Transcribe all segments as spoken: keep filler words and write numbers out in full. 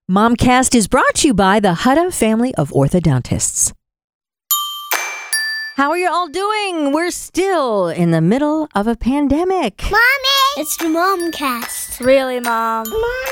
Momcast is brought to you by the Hutta family of orthodontists. How are you all doing? We're still in the middle of a pandemic. Mommy! It's the Momcast. Really, Mom?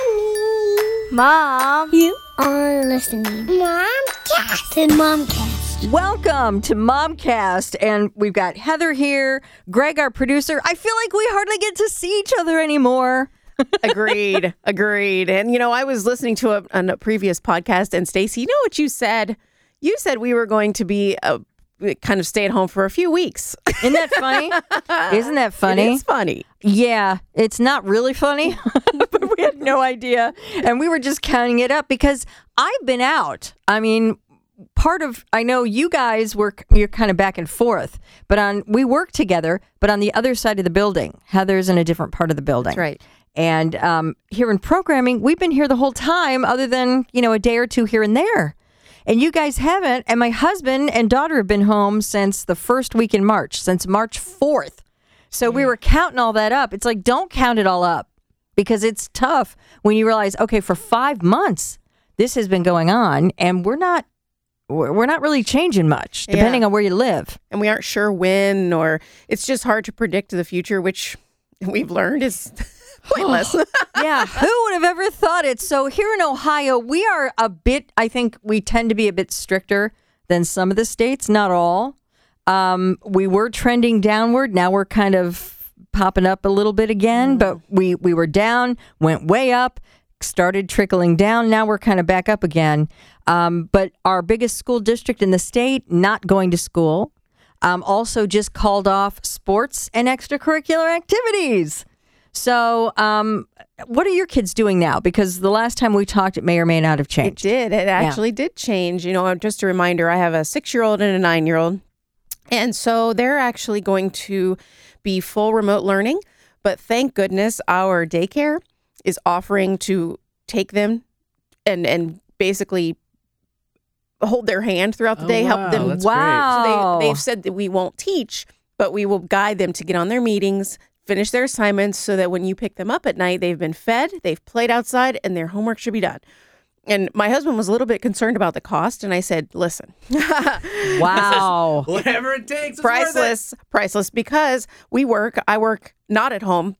Mommy! Mom? You are listening. Momcast. The Momcast. Welcome to Momcast, and we've got Heather here, Greg, our producer. I feel like we hardly get to see each other anymore. Agreed. Agreed. And, you know, I was listening to a, a previous podcast, and Stacy, you know what you said? You said we were going to be a, kind of stay at home for a few weeks. Isn't that funny? Isn't that funny? It's funny. Yeah, it's not really funny, but we had no idea. And we were just counting it up because I've been out. I mean, part of, I know you guys work, you're kind of back and forth, but on, we work together, but on the other side of the building. Heather's in a different part of the building. That's right. And um, here in programming, we've been here the whole time other than, you know, a day or two here and there. And you guys haven't. And my husband and daughter have been home since the first week in March, since March fourth. So we were counting all that up. It's like, don't count it all up because it's tough when you realize, okay, for five months, this has been going on and we're not, we're not really changing much depending Yeah. on where you live. And we aren't sure when, or it's just hard to predict the future, which we've learned is pointless. Yeah, who would have ever thought it? So here in Ohio, we are a bit, I think we tend to be a bit stricter than some of the states, not all. Um, we were trending downward. Now we're kind of popping up a little bit again, mm. but we, we were down, went way up, started trickling down. Now we're kind of back up again. Um, but our biggest school district in the state, not going to school, um, also just called off sports and extracurricular activities. So um, what are your kids doing now? Because the last time we talked, it may or may not have It changed. did. It actually yeah. did change. You know, just a reminder, I have a six-year-old and a nine-year-old. And so they're actually going to be full remote learning. But thank goodness our daycare is offering to take them and, and basically hold their hand throughout the oh, day, wow. help them. That's wow. So they, they've said that we won't teach, but we will guide them to get on their meetings, finish their assignments so that when you pick them up at night, they've been fed, they've played outside, and their homework should be done. And my husband was a little bit concerned about the cost, and I said, listen. Wow. Whatever it takes. It's priceless, priceless, because we work, I work not at home.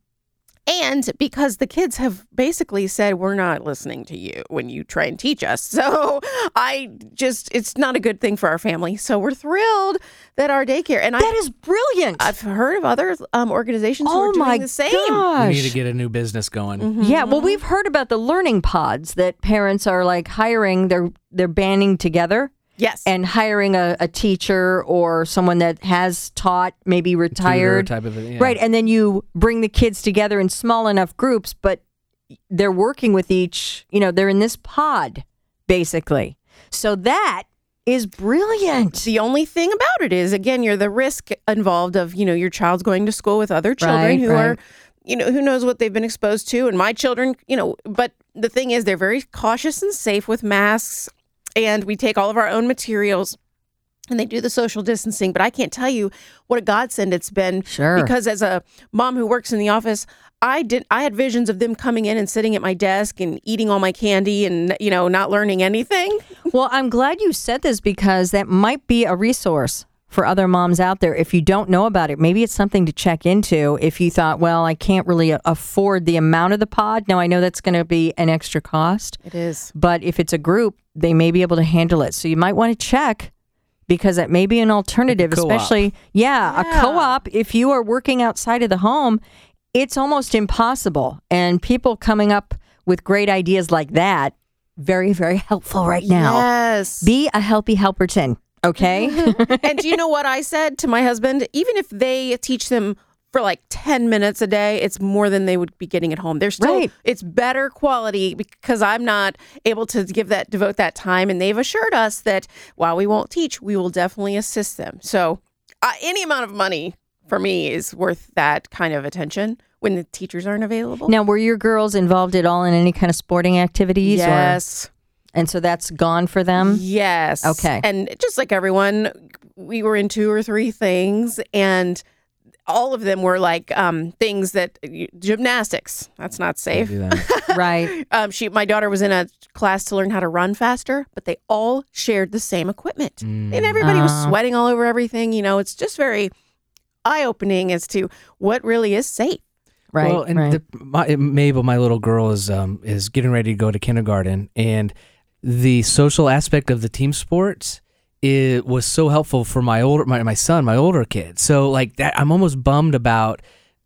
And because the kids have basically said, we're not listening to you when you try and teach us. So I just, it's not a good thing for our family. So we're thrilled that our daycare, and That I, is brilliant. I've heard of other um, organizations who oh are doing my the same. gosh. We need to get a new business going. Mm-hmm. Yeah, well, we've heard about the learning pods that parents are like hiring, they're, they're banding together. Yes. And hiring a, a teacher or someone that has taught, maybe retired. Tutor type of it, yeah. Right. And then you bring the kids together in small enough groups, but they're working with each, you know, they're in this pod, basically. So that is brilliant. The only thing about it is, again, you're the risk involved of, you know, your child's going to school with other children Right, who right. are, you know, who knows what they've been exposed to. And my children, you know, but the thing is, they're very cautious and safe with masks. And we take all of our own materials and they do the social distancing. But I can't tell you what a godsend it's been. Sure. Because as a mom who works in the office, I did. I had visions of them coming in and sitting at my desk and eating all my candy and, you know, not learning anything. Well, I'm glad you said this because that might be a resource for other moms out there. If you don't know about it, maybe it's something to check into. If you thought, well, I can't really afford the amount of the pod. Now, I know that's going to be an extra cost. It is. But if it's a group, they may be able to handle it. So you might want to check because it may be an alternative, Like a co-op. especially, yeah, Yeah. a co-op. If you are working outside of the home, it's almost impossible. And people coming up with great ideas like that, very, very helpful right now. Yes. Be a healthy helperton, okay? And do you know what I said to my husband? Even if they teach them for like ten minutes a day, it's more than they would be getting at home. They're still, Right. It's better quality because I'm not able to give that, devote that time. And they've assured us that while we won't teach, we will definitely assist them. So uh, any amount of money for me is worth that kind of attention when the teachers aren't available. Now, were your girls involved at all in any kind of sporting activities? Yes. Or, and so that's gone for them? Yes. Okay. And just like everyone, we were in two or three things, and all of them were like um, things that gymnastics. That's not safe. Do that. Right. Um, she, my daughter was in a class to learn how to run faster, but they all shared the same equipment, Mm. and everybody was Uh. sweating all over everything. You know, it's just very eye-opening as to what really is safe. Right. Well, and right. the, my, Mabel, my little girl, is um is getting ready to go to kindergarten, and the social aspect of the team sports it was so helpful for my older my, my son, my older kid. So like that, I'm almost bummed about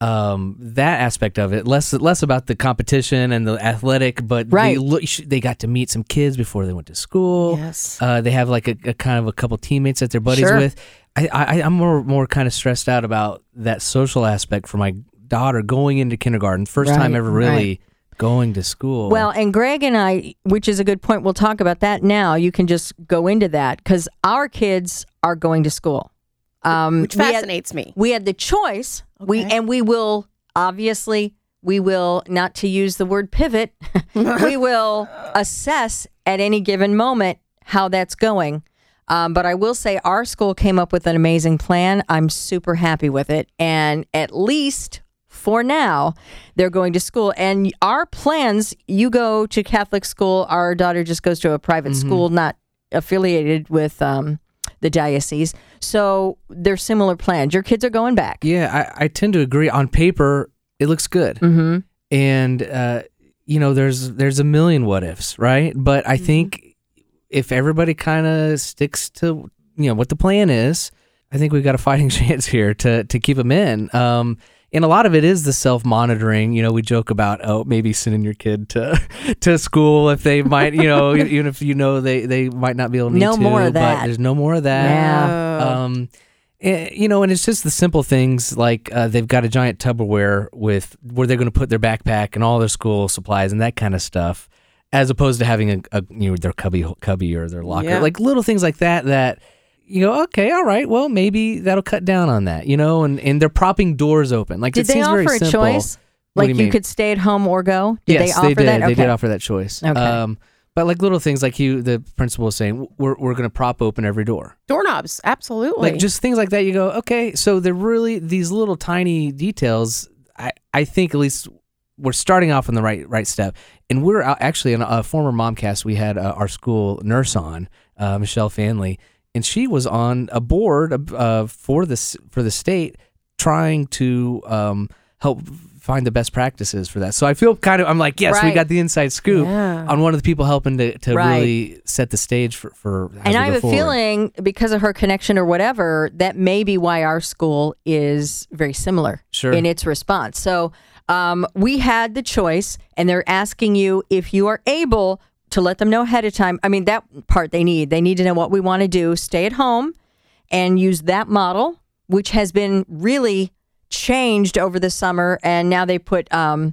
um that aspect of it. Less less about the competition and the athletic, but Right. they look, they got to meet some kids before they went to school. Yes. Uh, they have like a, a kind of a couple teammates that they're buddies Sure. with. I, I I'm more more kind of stressed out about that social aspect for my daughter going into kindergarten, first Right, time ever really right. going to school. Well, and Greg and I, which is a good point, we'll talk about that now. You can just go into that because our kids are going to school. Um, Which we had- fascinates me. We had the choice. We Okay. and we will obviously we will not to use the word pivot. we will assess at any given moment how that's going. Um, but I will say our school came up with an amazing plan. I'm super happy with it, and at least for now, they're going to school. And our plans, you go to Catholic school. Our daughter just goes to a private school, not affiliated with um, the diocese. So they're similar plans. Your kids are going back. yeah, I, I tend to agree. On paper, it looks good, Mm-hmm. and uh, you know, there's there's a million what ifs, right? But I think if everybody kind of sticks to you know what the plan is, I think we've got a fighting chance here to to keep them in. Um, And a lot of it is the self-monitoring. You know, we joke about, oh, maybe sending your kid to to school if they might, you know, even if you know they, they might not be able to. No need more to, of that. But there's no more of that. Yeah. Um, eh, you know, and it's just the simple things like uh, they've got a giant Tupperware with where they're going to put their backpack and all their school supplies and that kind of stuff, as opposed to having a, a you know their cubby cubby or their locker, Yeah. like little things like that that. You go, okay, all right, well, maybe that'll cut down on that, you know, and, and they're propping doors open. Like, Did it they seems offer very a simple. choice? What Like do you you, mean? could stay at home or go? Did yes, they offer did. that? They Okay. did offer that choice. Okay. Um, but like little things like you, the principal was saying, we're, we're going to prop open every door. Doorknobs, absolutely. Like just things like that. You go, okay, so they're really, these little tiny details, I, I think at least we're starting off on the right right step. And we're out, actually, in a, a former Momcast, we had uh, our school nurse on, uh, Michelle Fanley, and she was on a board uh, for this for the state trying to um, help find the best practices for that. So I feel kind of, I'm like, yes, we Right. got the inside scoop Yeah. on one of the people helping to, to Right. really set the stage for, for as And we I go have a forward. feeling because of her connection or whatever, that may be why our school is very similar Sure. in its response. So um, we had the choice, and they're asking you if you are able to let them know ahead of time. I mean, that part they need. They need to know what we want to do. Stay at home and use that model, which has been really changed over the summer. And now they put um,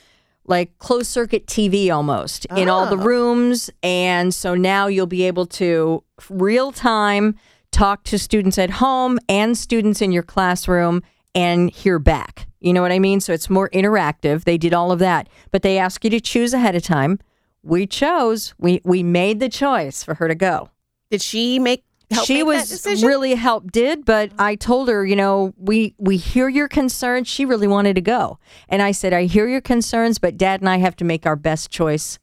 like closed circuit T V almost in all the Oh. rooms. And so now you'll be able to real time talk to students at home and students in your classroom and hear back. You know what I mean? So it's more interactive. They did all of that, but they ask you to choose ahead of time. We chose, we, we made the choice for her to go. Did she make help She make that was decision? really helped did, but I told her, you know, we we hear your concerns. She really wanted to go. And I said, I hear your concerns, but Dad and I have to make our best choice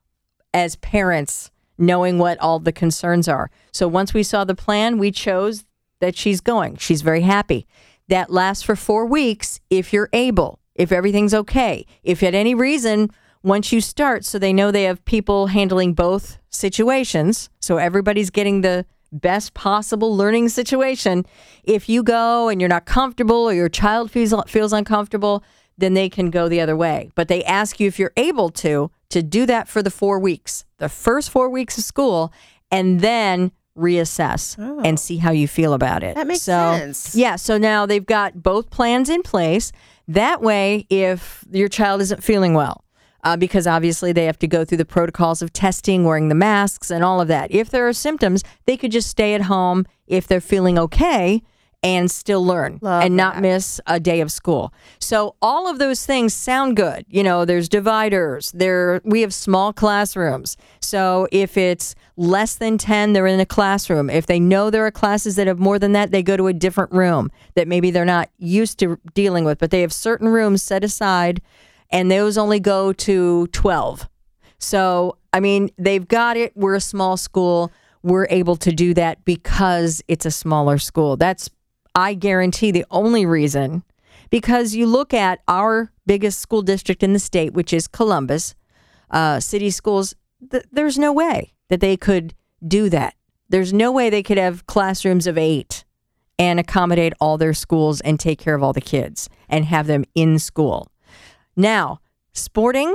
as parents, knowing what all the concerns are. So once we saw the plan, we chose that she's going. She's very happy. That lasts for four weeks if you're able, if everything's okay. If at any reason, once you start, so they know they have people handling both situations, so everybody's getting the best possible learning situation. If you go and you're not comfortable or your child feels feels uncomfortable, then they can go the other way. But they ask you if you're able to, to do that for the four weeks, the first four weeks of school, and then reassess Oh. and see how you feel about it. That makes so, sense. Yeah, so now they've got both plans in place. That way, if your child isn't feeling well, uh, because obviously they have to go through the protocols of testing, wearing the masks and all of that. If there are symptoms, they could just stay at home if they're feeling okay and still learn Love and not that. miss a day of school. So all of those things sound good. You know, there's dividers. There we have small classrooms. So if it's less than ten, they're in a classroom. If they know there are classes that have more than that, they go to a different room that maybe they're not used to dealing with, but they have certain rooms set aside and those only go to twelve. So, I mean, they've got it. We're a small school. We're able to do that because it's a smaller school. That's, I guarantee, the only reason. Because you look at our biggest school district in the state, which is Columbus, uh, city schools, th- there's no way that they could do that. There's no way they could have classrooms of eight and accommodate all their schools and take care of all the kids and have them in school. Now, sporting,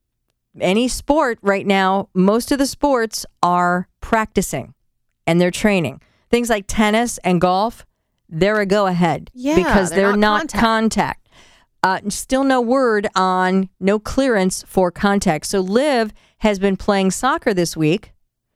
any sport right now, most of the sports are practicing and they're training. Things like tennis and golf, they're a go ahead Yeah, because they're they're, not not contact. Uh, still no word on no clearance for contact. So Liv has been playing soccer this week,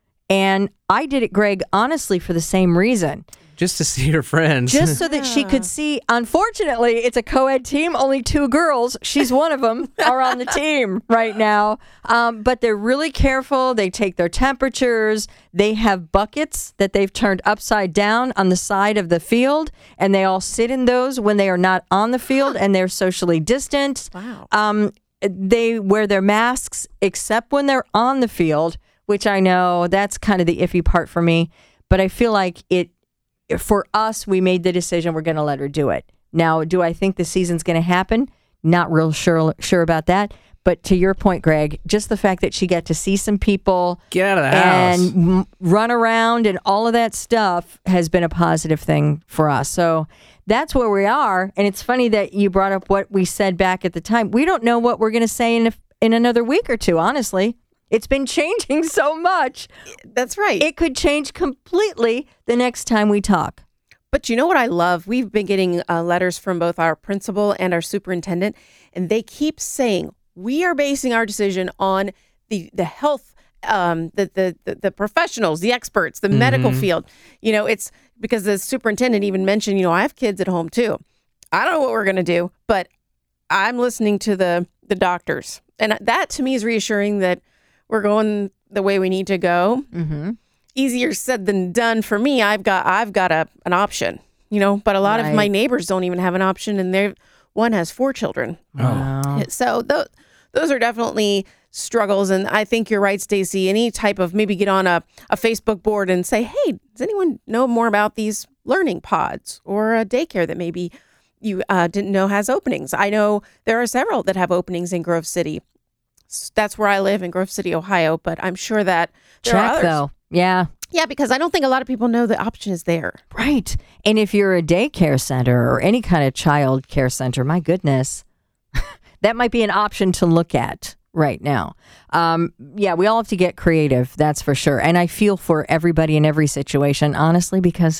and I did it, Greg, honestly, for the same reason. Just to see her friends. Just so that she could see. Unfortunately, it's a co-ed team. Only two girls. She's one of them. Are on the team right now. Um, but they're really careful. They take their temperatures. They have buckets that they've turned upside down on the side of the field, and they all sit in those when they are not on the field and they're socially distant. Wow. Um, they wear their masks except when they're on the field, which I know that's kind of the iffy part for me. But I feel like it. For us, we made the decision we're going to let her do it. Now, do I think the season's going to happen? Not real sure sure about that. But to your point, Greg, just the fact that she got to see some people, Get out of the house. and m- run around and all of that stuff has been a positive thing for us. So that's where we are. And it's funny that you brought up what we said back at the time. We don't know what we're going to say in a, in another week or two, honestly. It's been changing so much. That's right. It could change completely the next time we talk. But you know what I love? We've been getting uh, letters from both our principal and our superintendent, and they keep saying, we are basing our decision on the the health, um, the, the the the professionals, the experts, the medical field. You know, it's because the superintendent even mentioned, you know, I have kids at home too. I don't know what we're going to do, but I'm listening to the the doctors. And that to me is reassuring that we're going the way we need to go. Mm-hmm. Easier said than done for me. I've got I've got a an option, you know, but a lot Right. of my neighbors don't even have an option, and they one has four children. Wow. So those those are definitely struggles, and I think you're right, Stacey. Any type of maybe get on a, a Facebook board and say, hey, does anyone know more about these learning pods or a daycare that maybe you uh, didn't know has openings? I know there are several that have openings in Grove City. S- That's where I live in Grove City, Ohio, but I'm sure that there are Check, others. though. Yeah. Yeah, because I don't think a lot of people know the option is there. Right. And if you're a daycare center or any kind of child care center, my goodness, that might be an option to look at right now. Um, yeah, we all have to get creative, that's for sure. And I feel for everybody in every situation, honestly, because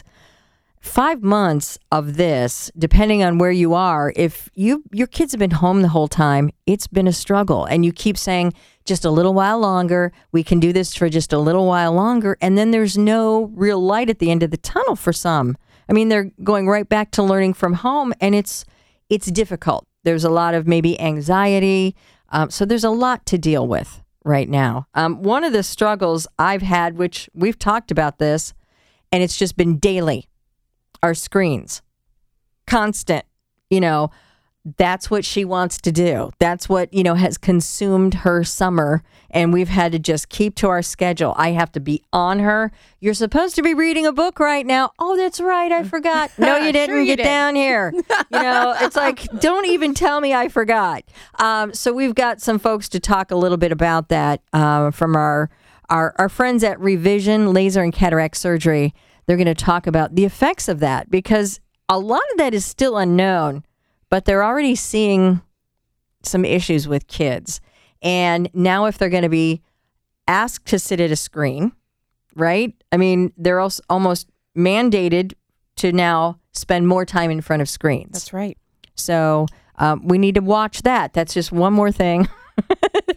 five months of this, depending on where you are, if you your kids have been home the whole time, it's been a struggle. And you keep saying, just a little while longer, we can do this for just a little while longer. And then there's no real light at the end of the tunnel for some. I mean, they're going right back to learning from home, and it's it's difficult. There's a lot of maybe anxiety. Um, so there's a lot to deal with right now. Um, one of the struggles I've had, which we've talked about this, and it's just been daily, our screens, constant, you know, that's what she wants to do. That's what, you know, has consumed her summer. And we've had to just keep to our schedule. I have to be on her. You're supposed to be reading a book right now. Oh, that's right. I forgot. No, you didn't. Sure you Get did. down here. You know, it's like, don't even tell me I forgot. Um, so we've got some folks to talk a little bit about that uh, from our, our, our friends at Revision Laser and Cataract Surgery. They're going to talk about the effects of that because a lot of that is still unknown. But they're already seeing some issues with kids. And now if they're going to be asked to sit at a screen, right? I mean, they're also almost mandated to now spend more time in front of screens. That's right. So um, we need to watch that. That's just one more thing.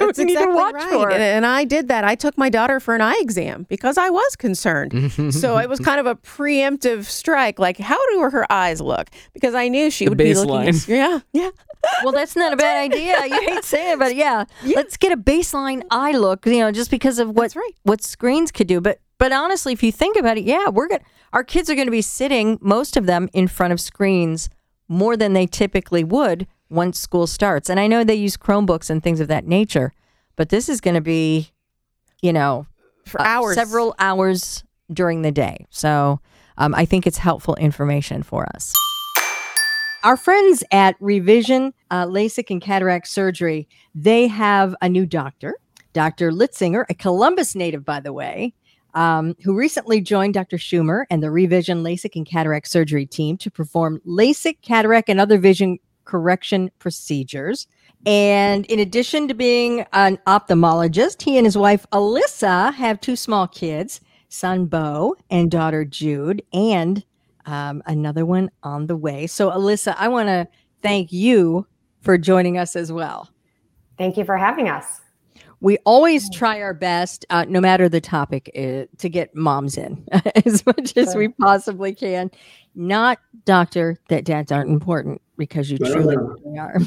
That's we need to exactly watch right. for. And, and I did that. I took my daughter for an eye exam because I was concerned. So it was kind of a preemptive strike. Like, how do her eyes look? Because I knew she The would be looking. baseline. At, yeah, yeah. Well, that's not a bad idea. You hate saying it, but yeah, let's get a baseline eye look, you know, just because of what That's right. what screens could do. But but honestly, if you think about it, yeah, we're going to our kids are going to be sitting, most of them, in front of screens more than they typically would once school starts. And I know they use Chromebooks and things of that nature, but this is going to be, you know, For uh, hours. several hours during the day. So um, I think it's helpful information for us. Our friends at Revision uh, LASIK and Cataract Surgery, they have a new doctor, Doctor Litzinger, a Columbus native, by the way, um, who recently joined Doctor Schumer and the Revision LASIK and Cataract Surgery team to perform LASIK, cataract, and other vision correction procedures. And in addition to being an ophthalmologist, he and his wife, Alyssa, have two small kids, son Bo and daughter Jude, and Um, another one on the way. So, Alyssa, I want to thank you for joining us as well. Thank you for having us. We always try our best, uh, no matter the topic, uh, to get moms in as much as we possibly can. Not, doctor, that dads aren't important, because you No, truly no. really are.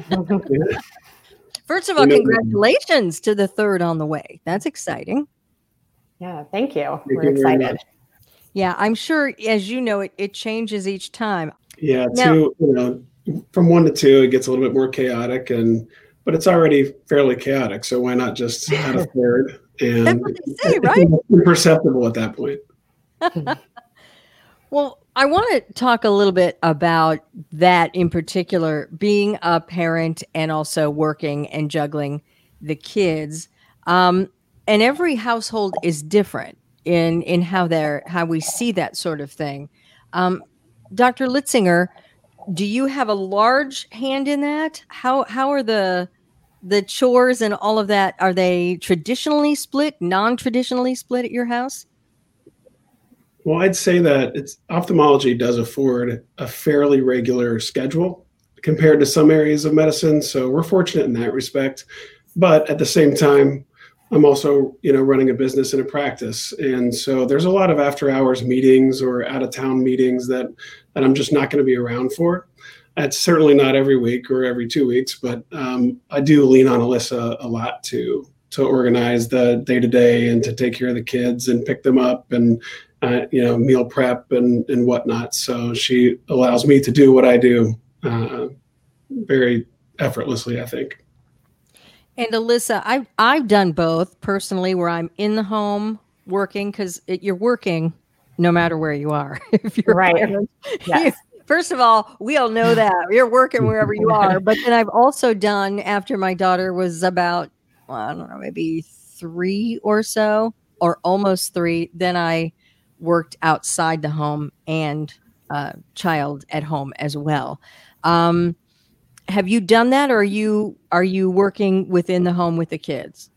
First of all, congratulations to the third on the way. That's exciting. Yeah, thank you. Thank We're you very excited. much. Yeah, I'm sure, as you know, it, it changes each time. Yeah, Now- two, you know, from one to two, it gets a little bit more chaotic, and but it's already fairly chaotic. So why not just add a third? And That's what they say, right? It's imperceptible at that point. Well, I want to talk a little bit about that in particular, being a parent and also working and juggling the kids. Um, and every household is different in in how they're how we see that sort of thing. Um, Doctor Litzinger, do you have a large hand in that? How how are the the chores and all of that? Are they traditionally split, non-traditionally split at your house? Well, I'd say that it's ophthalmology does afford a fairly regular schedule compared to some areas of medicine. So we're fortunate in that respect. But at the same time, I'm also, you know, running a business and a practice. And so there's a lot of after hours meetings or out of town meetings that, that I'm just not going to be around for. It's certainly not every week or every two weeks, but um, I do lean on Alyssa a lot to, to organize the day to day and to take care of the kids and pick them up and, uh, you know, meal prep and, and whatnot. So she allows me to do what I do uh, very effortlessly, I think. And Alyssa, I've I've done both personally, where I'm in the home working, because you're working no matter where you are. If you're a Right. parent. Yes. First of all, we all know that you're working wherever you are. But then I've also done, after my daughter was about, well, I don't know, maybe three or so, or almost three, then I worked outside the home and uh, child at home as well. Um, have you done that, or are you are you working within the home with the kids?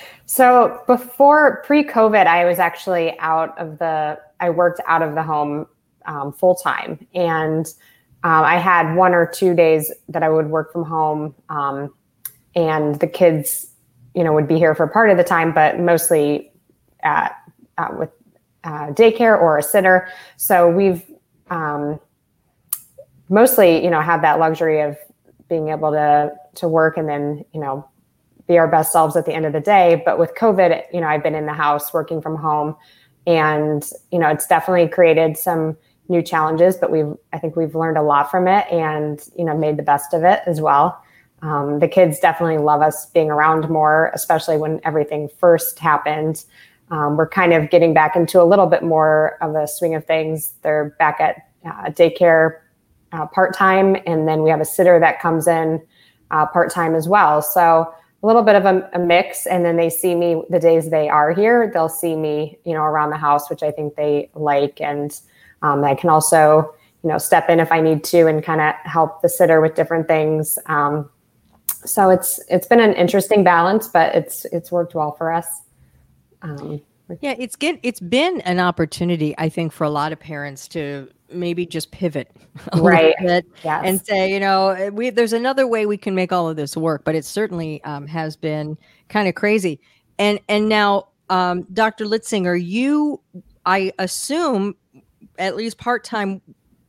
So before pre-COVID, I was actually out of the, I worked out of the home um, full time. And um, I had one or two days that I would work from home. Um, and the kids, you know, would be here for part of the time, but mostly at, uh, with uh, daycare or a sitter. So we've um, mostly, you know, had that luxury of being able to, to work and then, you know, be our best selves at the end of the day. But with COVID, you know, I've been in the house working from home, and, you know, it's definitely created some new challenges, but we've, I think we've learned a lot from it and, you know, made the best of it as well. Um, the kids definitely love us being around more, especially when everything first happened. Um, we're kind of getting back into a little bit more of a swing of things. They're back at uh, daycare uh, part-time, and then we have a sitter that comes in uh, part-time as well. So a little bit of a, a mix, and then they see me the days they are here. They'll see me, you know, around the house, which I think they like. And um, I can also, you know, step in if I need to and kind of help the sitter with different things. Um, so it's it's been an interesting balance, but it's it's worked well for us. Um, Yeah, it's get it's been an opportunity, I think, for a lot of parents to maybe just pivot a Right. little bit Yes. and say, you know, we there's another way we can make all of this work. But it certainly um, has been kind of crazy. And and now, um, Doctor Litzinger, you, I assume, at least part time.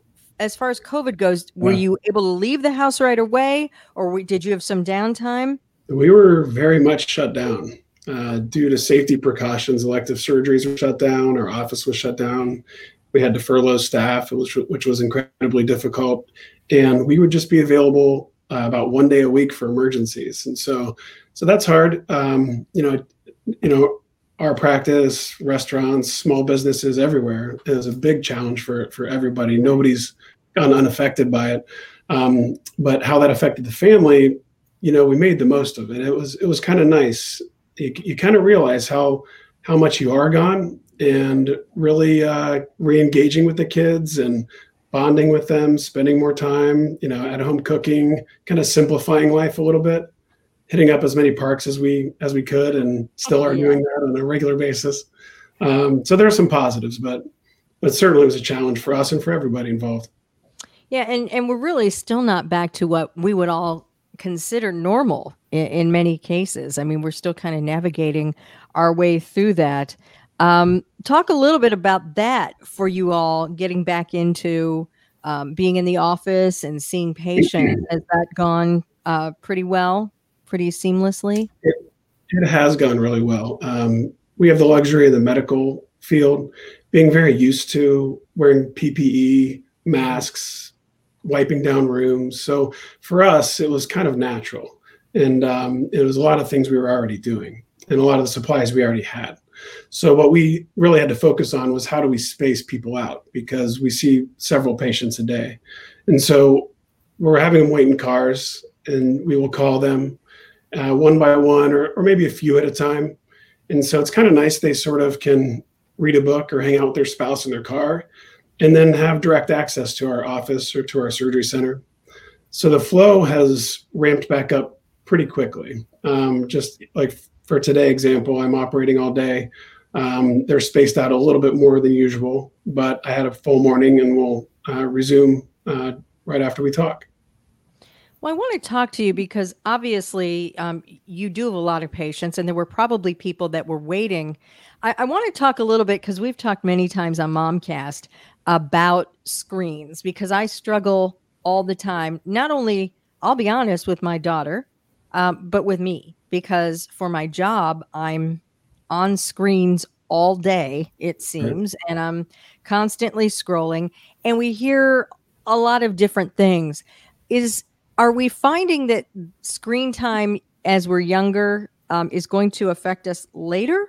As far as COVID goes, were Yeah. you able to leave the house right away, or we, did you have some downtime? We were very much shut down uh, due to safety precautions. Elective surgeries were shut down. Our office was shut down. We had to furlough staff, which, which was incredibly difficult. And we would just be available uh, about one day a week for emergencies. And so, so that's hard. Um, you know, you know, our practice, restaurants, small businesses everywhere is a big challenge for for everybody. Nobody's gone unaffected by it. Um, but how that affected the family, you know, we made the most of it. It was it was kind of nice. You, you kind of realize how how much you are gone, and really uh, re-engaging with the kids and bonding with them, spending more time, you know, at home cooking, kind of simplifying life a little bit, hitting up as many parks as we as we could, and still Oh, are yeah. doing that on a regular basis. Um, so there are some positives, but but certainly it was a challenge for us and for everybody involved. Yeah, and, and we're really still not back to what we would all consider normal in, in many cases. I mean, we're still kind of navigating our way through that. Um, talk a little bit about that for you all, getting back into um, being in the office and seeing patients. Has that gone uh, pretty well, pretty seamlessly? It, it has gone really well. Um, we have the luxury of the medical field being very used to wearing P P E, masks, wiping down rooms. So for us, it was kind of natural. And um, it was a lot of things we were already doing and a lot of the supplies we already had. So what we really had to focus on was how do we space people out, because we see several patients a day. And so we're having them wait in cars, and we will call them uh, one by one, or, or maybe a few at a time. And so it's kind of nice. They sort of can read a book or hang out with their spouse in their car, and then have direct access to our office or to our surgery center. So the flow has ramped back up pretty quickly. Um, just like for today example, I'm operating all day. Um, they're spaced out a little bit more than usual, but I had a full morning, and we'll uh, resume uh, right after we talk. Well, I want to talk to you because obviously um, you do have a lot of patients, and there were probably people that were waiting. I, I want to talk a little bit, because we've talked many times on Momcast about screens, because I struggle all the time. Not only, I'll be honest, with my daughter, um, but with me, because for my job, I'm on screens all day, it seems, and I'm constantly scrolling, and we hear a lot of different things. Is Are we finding that screen time as we're younger um, is going to affect us later?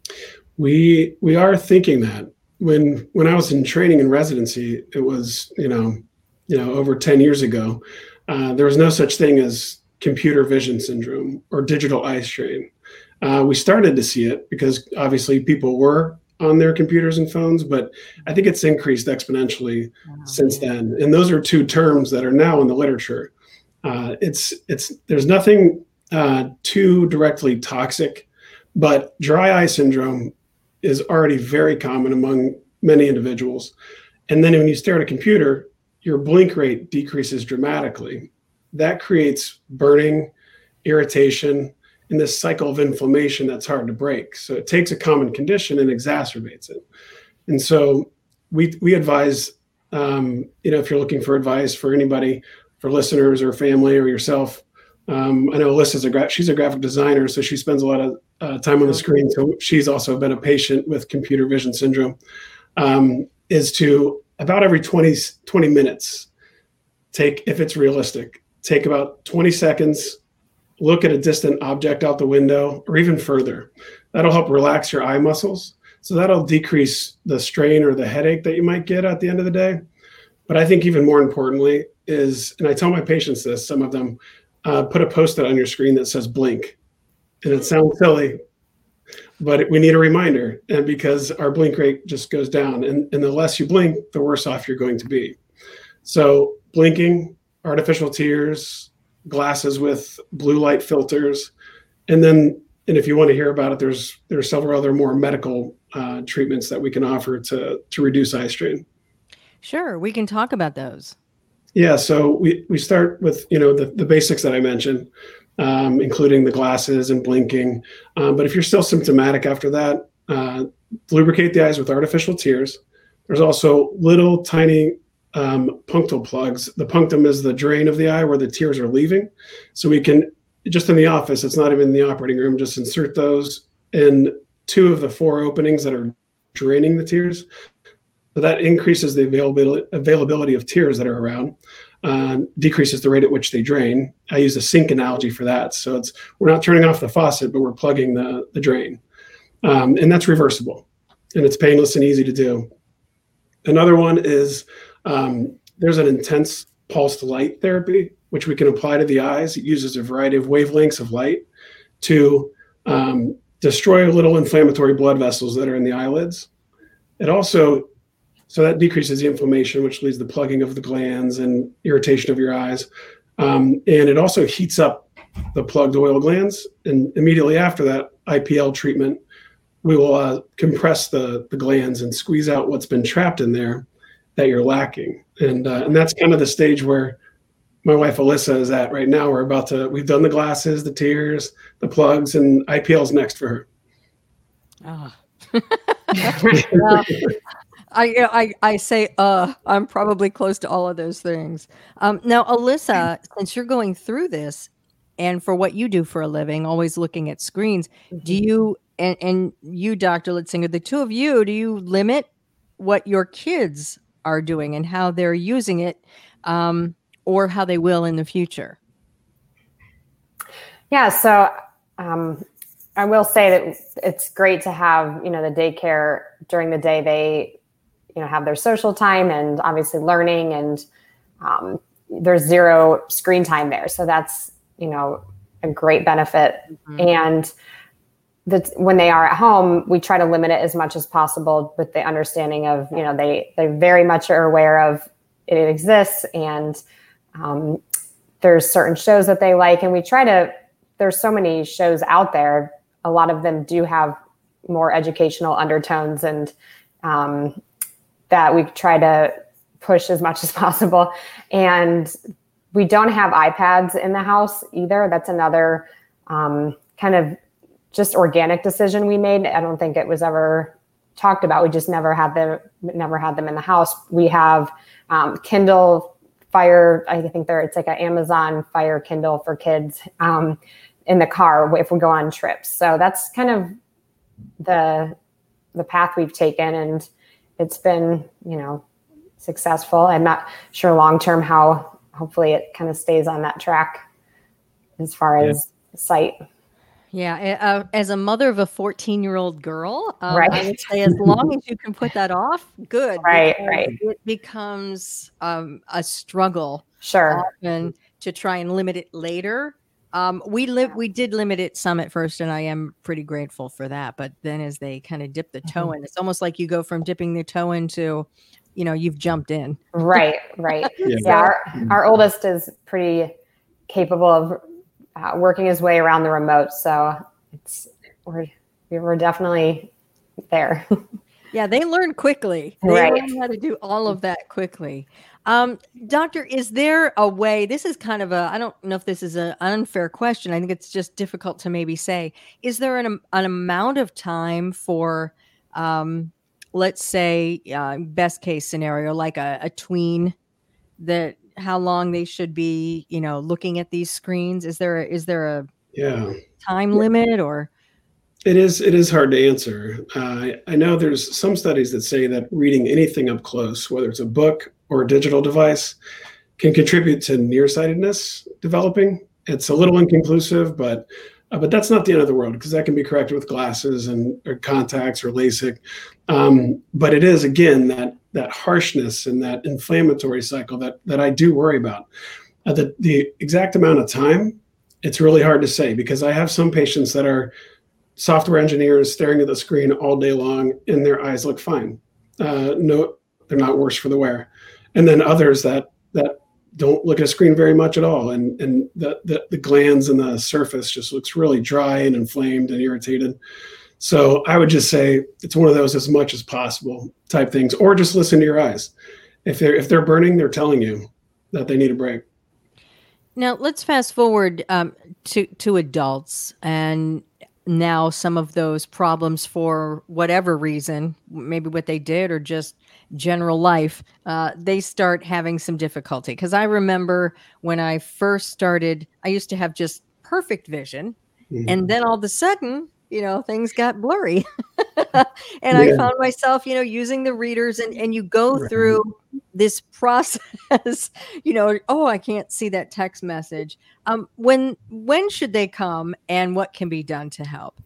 We we are thinking that. When when I was in training and residency, it was, you know, you know, over ten years ago, uh, there was no such thing as computer vision syndrome or digital eye strain. Uh, we started to see it because obviously people were on their computers and phones, but I think it's increased exponentially Wow. since then. And those are two terms that are now in the literature. Uh, it's it's there's nothing uh, too directly toxic, but dry eye syndrome is already very common among many individuals. And then when you stare at a computer, your blink rate decreases dramatically. That creates burning, irritation, and this cycle of inflammation that's hard to break. So it takes a common condition and exacerbates it. And so we we advise, um, you know, if you're looking for advice for anybody, for listeners or family or yourself, um, I know Alyssa's a gra- she's a graphic designer, so she spends a lot of uh, time on the screen. So she's also been a patient with computer vision syndrome. Um, is to about every twenty, twenty minutes, take, if it's realistic, take about twenty seconds, look at a distant object out the window or even further. That'll help relax your eye muscles. So that'll decrease the strain or the headache that you might get at the end of the day. But I think even more importantly is, and I tell my patients this, some of them, uh, put a Post-it on your screen that says blink. And it sounds silly, but we need a reminder, and because our blink rate just goes down, and, and the less you blink, the worse off you're going to be. So blinking, artificial tears, glasses with blue light filters, and then, and if you want to hear about it, there's there are several other more medical uh, treatments that we can offer to to reduce eye strain. Sure, we can talk about those. Yeah, so we, we start with, you know, the, the basics that I mentioned, um, including the glasses and blinking. Um, but if you're still symptomatic after that, uh, lubricate the eyes with artificial tears. There's also little tiny um, punctal plugs. The punctum is the drain of the eye where the tears are leaving. So we can, just in the office, it's not even in the operating room, just insert those in two of the four openings that are draining the tears. So that increases the availability, availability of tears that are around, uh, decreases the rate at which they drain. I use a sink analogy for that. So it's we're not turning off the faucet, but we're plugging the, the drain. Um, and that's reversible. And it's painless and easy to do. Another one is um, there's an intense pulsed light therapy, which we can apply to the eyes. It uses a variety of wavelengths of light to um, destroy little inflammatory blood vessels that are in the eyelids. It also So that decreases the inflammation, which leads to the plugging of the glands and irritation of your eyes. Um, and it also heats up the plugged oil glands. And immediately after that I P L treatment, we will uh, compress the, the glands and squeeze out what's been trapped in there that you're lacking. And uh, and that's kind of the stage where my wife Alyssa is at right now. We're about to, we've done the glasses, the tears, the plugs, and I P L's next for her. Oh. Well, I, I I say, uh, I'm probably close to all of those things. Um, now, Alyssa, since you're going through this, and for what you do for a living, always looking at screens, do you and, and you, Doctor Litzinger, the two of you, do you limit what your kids are doing and how they're using it, um, or how they will in the future? Yeah, so um, I will say that it's great to have, you know, the daycare during the day. They you know, have their social time and obviously learning, and um, there's zero screen time there. So that's, you know, a great benefit. Mm-hmm. And that when they are at home, we try to limit it as much as possible with the understanding of, you know, they, they very much are aware of it exists, and um, there's certain shows that they like. And we try to, there's so many shows out there. A lot of them do have more educational undertones, and um, that we try to push as much as possible. And we don't have iPads in the house either. That's another um, kind of just organic decision we made. I don't think it was ever talked about. We just never had them, never had them in the house. We have um, Kindle Fire. I think there it's like an Amazon Fire Kindle for kids um, in the car if we go on trips. So that's kind of the the path we've taken, and it's been, you know, successful. I'm not sure long-term how, hopefully it kind of stays on that track as far yeah. as sight. Yeah. Uh, as a mother of a fourteen-year-old girl, um, right. I would say as long as you can put that off, good. Right, right. It becomes um, a struggle. Sure. Often to try and limit it later. Um, we live, we did limit it some at first, and I am pretty grateful for that. But then as they kind of dip the toe mm-hmm. in, it's almost like you go from dipping the toe into, you know, you've jumped in. Right, right. yeah, so, yeah our, our oldest is pretty capable of uh, working his way around the remote. So it's, we're, we're definitely there. Yeah, they learn quickly. They right. learn how to do all of that quickly. Um, doctor, is there a way, this is kind of a, I don't know if this is an unfair question. I think it's just difficult to maybe say, is there an, an amount of time for, um, let's say, uh, best case scenario, like a, a tween, that how long they should be, you know, looking at these screens? Is there, a, is there a yeah. time limit or? It is, it is hard to answer. Uh, I know there's some studies that say that reading anything up close, whether it's a book or a digital device, can contribute to nearsightedness developing. It's a little inconclusive, but uh, but that's not the end of the world, because that can be corrected with glasses and or contacts or LASIK. Um, but it is, again, that that harshness and that inflammatory cycle that that I do worry about. Uh, the the exact amount of time, it's really hard to say, because I have some patients that are software engineers staring at the screen all day long, and their eyes look fine. Uh, no, they're not worse for the wear. And then others that that don't look at a screen very much at all, and and the, the the glands and the surface just looks really dry and inflamed and irritated. So I would just say it's one of those as much as possible type things, or just listen to your eyes. if they're if they're burning, they're telling you that they need a break. Now let's fast forward um, to to adults, and now some of those problems, for whatever reason, maybe what they did or just general life, uh, they start having some difficulty. Because I remember when I first started, I used to have just perfect vision, mm-hmm. and then all of a sudden, you know, things got blurry. And yeah. I found myself, you know, using the readers, and, and you go right. through this process, you know, oh, I can't see that text message. Um, when, when should they come, and what can be done to help?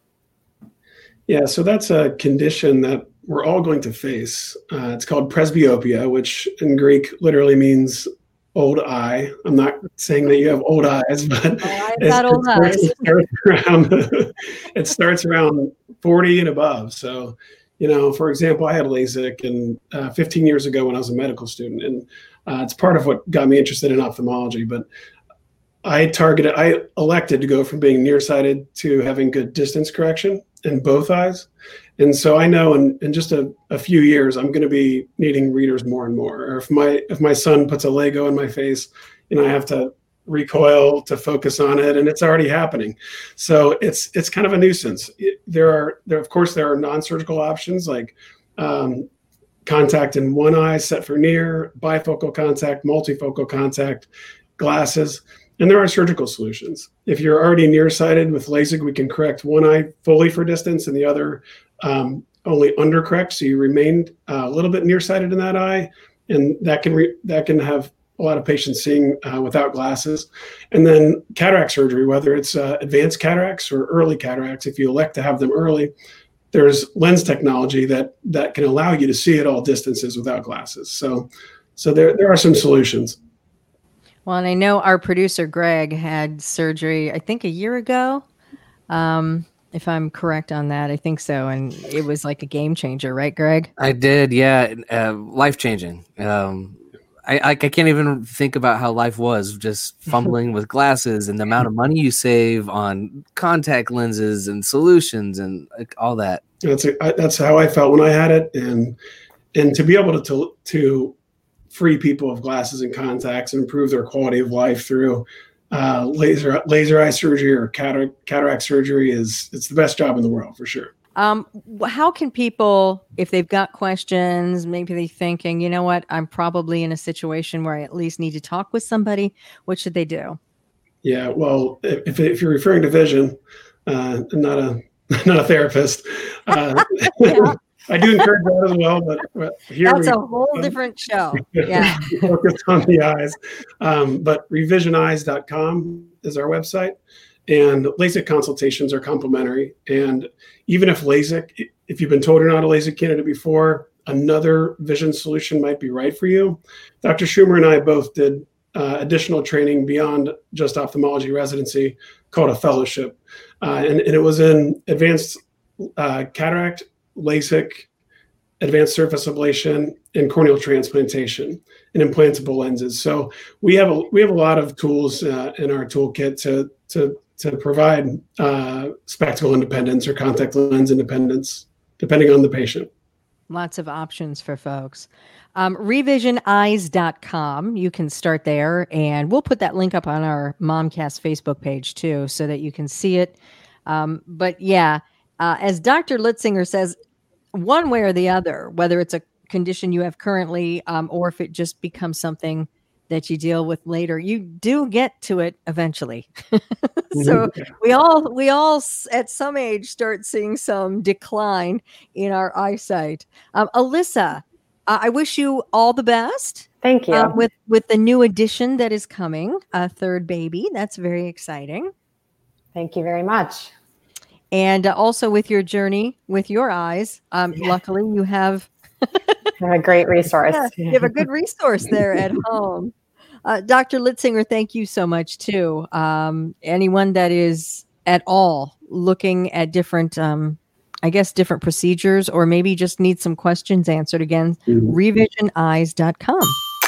Yeah. So that's a condition that we're all going to face. Uh, it's called presbyopia, which in Greek literally means old eye. I'm not saying that you have old eyes, but oh, I've got old eyes. It starts around, it starts around forty and above. So, you know, for example, I had LASIK and uh, fifteen years ago when I was a medical student, and uh, it's part of what got me interested in ophthalmology. But I targeted, I elected to go from being nearsighted to having good distance correction in both eyes. And so I know in, in just a, a few years, I'm going to be needing readers more and more. Or if my if my son puts a Lego in my face, you know, I have to recoil to focus on it, and it's already happening. So it's it's kind of a nuisance. It, there are there of course there are non-surgical options like um, contact in one eye set for near, bifocal contact, multifocal contact, glasses. And there are surgical solutions. If you're already nearsighted with LASIK, we can correct one eye fully for distance and the other um, only undercorrect, so you remain uh, a little bit nearsighted in that eye, and that can re- that can have a lot of patients seeing uh, without glasses. And then cataract surgery, whether it's uh, advanced cataracts or early cataracts, if you elect to have them early, there's lens technology that that can allow you to see at all distances without glasses. So, so there there are some solutions. Well, and I know our producer, Greg, had surgery, I think a year ago, um, if I'm correct on that. I think so. And it was like a game changer, right, Greg? I did, yeah. Uh, life-changing. Um, I, I, I can't even think about how life was just fumbling with glasses and the amount of money you save on contact lenses and solutions and like, all that. That's a, I, that's how I felt when I had it. And and to be able to to, to free people of glasses and contacts and improve their quality of life through uh, laser laser eye surgery or cataract, cataract surgery is it's the best job in the world for sure. Um, how can people, if they've got questions, maybe they're thinking, you know what, I'm probably in a situation where I at least need to talk with somebody. What should they do? Yeah, well, if if you're referring to vision, uh, I'm not a not a therapist. Uh, yeah. I do encourage that as well, but, but here that's we, a whole um, different show. Yeah, focus on the eyes. Um, but revision eyes dot com is our website, and LASIK consultations are complimentary. And even if LASIK, if you've been told you're not a LASIK candidate before, another vision solution might be right for you. Doctor Schumer and I both did uh, additional training beyond just ophthalmology residency called a fellowship, uh, and, and it was in advanced uh, cataract, LASIK, advanced surface ablation, and corneal transplantation and implantable lenses. So we have a we have a lot of tools uh, in our toolkit to to to provide uh, spectacle independence or contact lens independence, depending on the patient. Lots of options for folks. Um, revision eyes dot com. You can start there, and we'll put that link up on our Momcast Facebook page too, so that you can see it. Um, but yeah. Uh, as Doctor Litzinger says, one way or the other, whether it's a condition you have currently um, or if it just becomes something that you deal with later, you do get to it eventually. So we all we all at some age start seeing some decline in our eyesight. Um, Alyssa, uh, I wish you all the best. Thank you. Uh, with with the new edition that is coming, a third baby. That's very exciting. Thank you very much. And uh, also with your journey with your eyes, um, yeah. Luckily you have a great resource. Yeah, you have a good resource there at home. Uh, Doctor Litzinger, thank you so much too. Um, anyone that is at all looking at different, um, I guess, different procedures, or maybe just need some questions answered, again, mm-hmm. revision eyes dot com.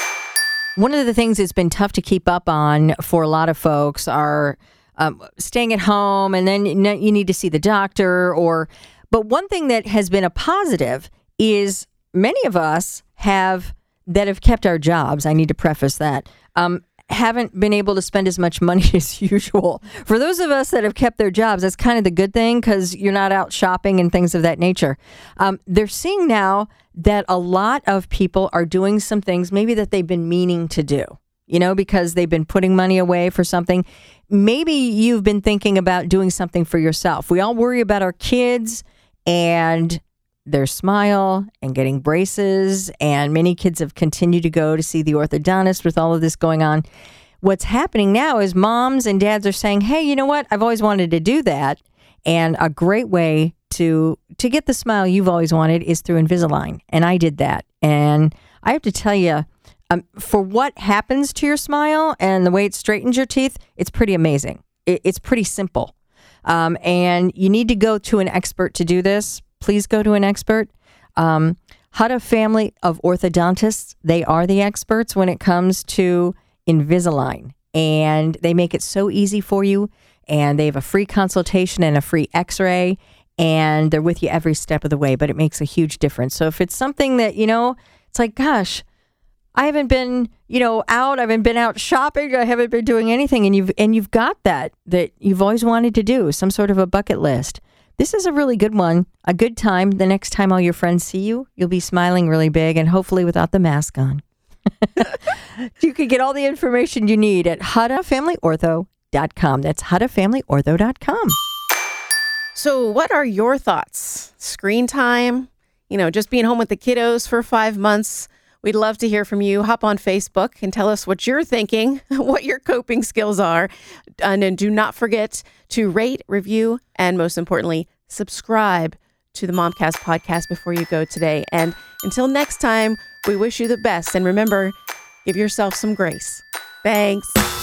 One of the things that's been tough to keep up on for a lot of folks are Um, staying at home, and then you need to see the doctor. Or, but one thing that has been a positive is many of us have that have kept our jobs, I need to preface that, um, haven't been able to spend as much money as usual. For those of us that have kept their jobs, that's kind of the good thing because you're not out shopping and things of that nature. Um, they're seeing now that a lot of people are doing some things maybe that they've been meaning to do, you know, because they've been putting money away for something. Maybe you've been thinking about doing something for yourself. We all worry about our kids and their smile and getting braces, and many kids have continued to go to see the orthodontist with all of this going on. What's happening now is moms and dads are saying, hey, you know what? I've always wanted to do that. And a great way to to get the smile you've always wanted is through Invisalign. And I did that. And I have to tell you, um, for what happens to your smile and the way it straightens your teeth, it's pretty amazing. It, it's pretty simple. Um, and you need to go to an expert to do this. Please go to an expert. Um, Hutta Family of Orthodontists, they are the experts when it comes to Invisalign. And they make it so easy for you. And they have a free consultation and a free x-ray. And they're with you every step of the way. But it makes a huge difference. So if it's something that, you know, it's like, gosh, I haven't been, you know, out. I haven't been out shopping. I haven't been doing anything. And you've, and you've got that, that you've always wanted to do, some sort of a bucket list. This is a really good one, a good time. The next time all your friends see you, you'll be smiling really big and hopefully without the mask on. You can get all the information you need at hutta family ortho dot com. That's hutta family ortho dot com. So what are your thoughts? Screen time, you know, just being home with the kiddos for five months. We'd love to hear from you. Hop on Facebook and tell us what you're thinking, what your coping skills are. And then do not forget to rate, review, and most importantly, subscribe to the Momcast podcast before you go today. And until next time, we wish you the best. And remember, give yourself some grace. Thanks.